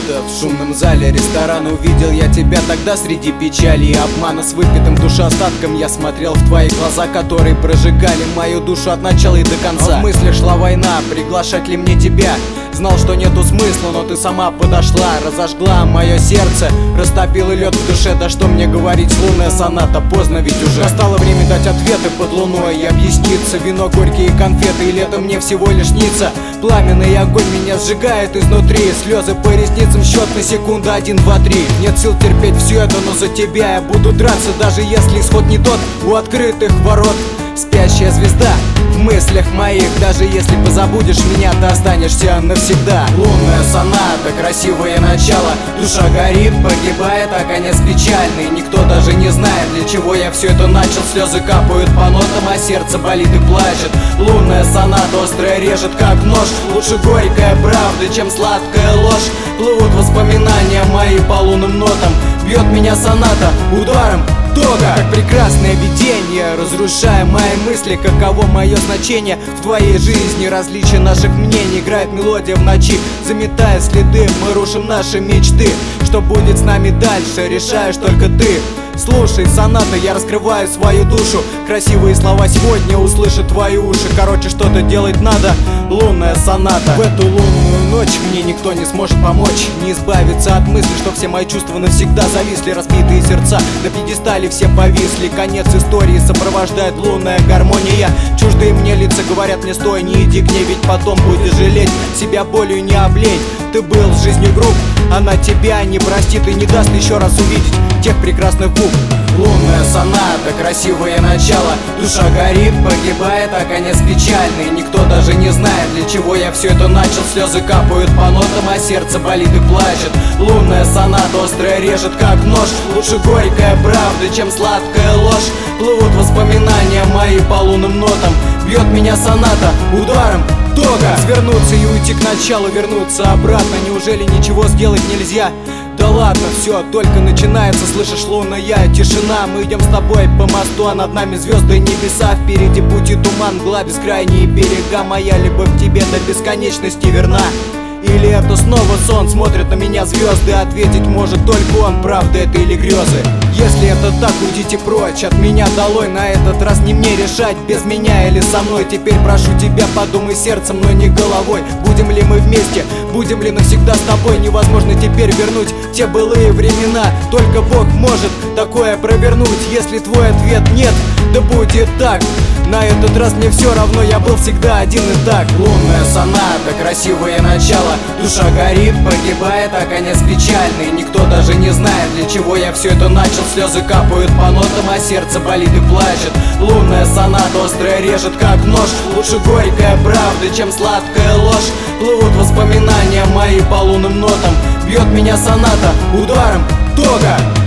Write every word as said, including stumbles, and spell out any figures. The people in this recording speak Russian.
где-то в шумном зале ресторана увидел я тебя тогда среди печали и обмана. С выпитым душеостатком я смотрел в твои глаза, которые прожигали мою душу от начала и до конца. А в мыслях шла война, приглашать ли мне тебя? Знал, что нету смысла, но ты сама подошла, разожгла мое сердце, растопила лед в душе. Да что мне говорить, лунная соната, поздно ведь уже. Настало время дать ответы под луной и объясниться. Вино, горькие конфеты, и лето мне всего лишь снится. Пламенный огонь меня сжигает изнутри, слезы по ресницам, счет на секунду, один, два, три. Нет сил терпеть все это, но за тебя я буду драться, даже если исход не тот у открытых ворот. Спящая звезда в мыслях моих, даже если позабудешь меня, ты останешься навсегда. Лунная соната, красивое начало, душа горит, погибает, а конец печальный. Никто даже не знает, для чего я все это начал. Слезы капают по нотам, а сердце болит и плачет. Лунная соната острая режет, как нож. Лучше горькая правда, чем сладкая ложь. Плывут воспоминания мои по лунным нотам. Бьет меня соната ударом тога, как прекрасное видение, разрушая мои мысли. Каково мое значение в твоей жизни? Различия наших мнений, играет мелодия в ночи, заметая следы. Мы рушим наши мечты. Что будет с нами дальше, решаешь только ты. Слушай, соната, я раскрываю свою душу. Красивые слова сегодня услышат твои уши. Короче, что-то делать надо, лунная соната. В эту лунную ночь мне никто не сможет помочь. Не избавиться от мысли, что все мои чувства навсегда зависли. Разбитые сердца на пьедестале все повисли. Конец истории сопровождает лунная гармония. Чуждые мне лица говорят мне: стой, не иди к ней, ведь потом будешь жалеть. Себя болью не облей. Ты был с жизнью груб, она тебя не простит и не даст еще раз увидеть тех прекрасных губ. Лунная соната, красивое начало, душа горит, погибает, а конец печальный. Никто даже не знает, для чего я все это начал. Слезы капают по нотам, а сердце болит и плачет. Лунная соната острая режет, как нож. Лучше горькая правда, чем сладкая ложь. Плывут воспоминания мои по лунным нотам. Бьет меня соната ударом тога. Свернуться и уйти к началу, вернуться обратно. Неужели ничего сделать нельзя? Да ладно, все только начинается, слышишь, лунная тишина. Мы идем с тобой по мосту, а над нами звезды и небеса. Впереди путь и туман, мгла, бескрайние берега. Моя любовь к тебе до бесконечности верна. Или это снова сон, смотрят на меня звезды. Ответить может только он, правда это или грезы. Если это так, уйдите прочь от меня долой. На этот раз не мне решать, без меня или со мной. Теперь прошу тебя, подумай сердцем, но не головой. Будем ли мы вместе, будем ли навсегда с тобой? Невозможно теперь вернуть те былые времена. Только Бог может такое провернуть. Если твой ответ нет, да будет так. На этот раз мне все равно, я был всегда один и так. Лунная соната, красивое начало, душа горит, погибает, а конец печальный. Никто даже не знает, для чего я все это начал. Слезы капают по нотам, а сердце болит и плачет. Лунная соната острая режет, как нож. Лучше горькая правда, чем сладкая ложь. Плывут воспоминания мои по лунным нотам. Бьет меня соната ударом тога.